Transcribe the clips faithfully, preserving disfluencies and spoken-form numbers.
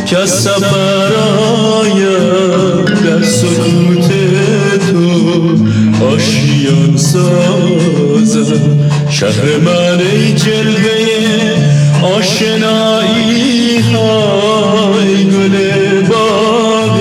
که از سفر آیم در سکوت تو آشیان سازم. شهر من ای جلوه آشنایی های گل باغ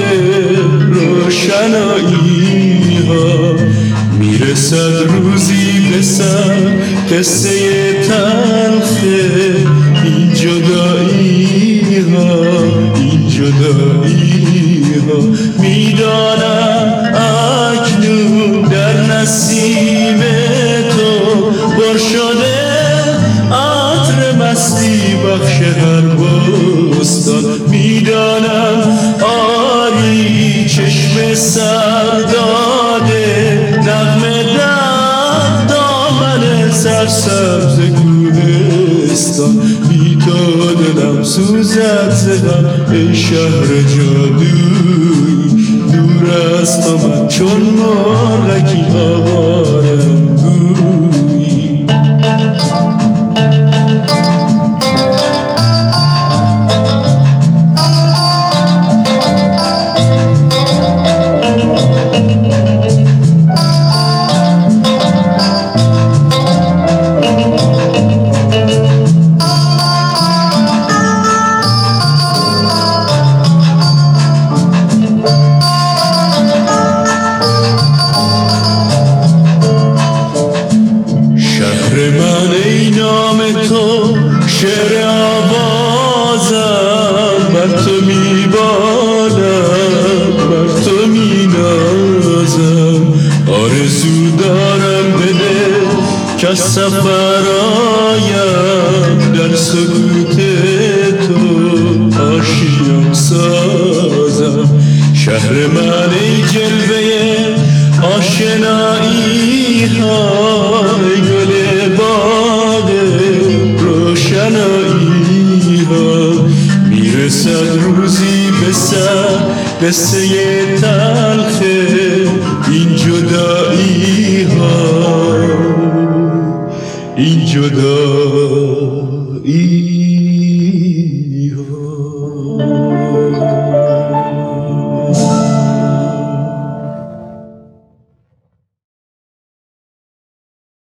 روشنایی ها. میرسد روزی به سر قصه تلخ این جدایی ها، این جدایی ها. میدانم اکنون در نسیم تو پر شده عطر مستی بخش هر بستان. میدانم آری چشم سر داده نغمه در دامن سرسبز کوهستان. بی تو دلم سوزد زدم ای شهر جادوی. دور از تو من چون مرغکی آوارم گوی. شعر آوازم بر تو میبالم، بر تو مینازم. آرزو دارم بده که از سفر آیم در سکوت تو آشیان سازم. شهر من ای جلوه آشنایی های گل باغ روشنایی ها. میرسد روزی به سر قصه تلخ این جدایی ها، این جدایی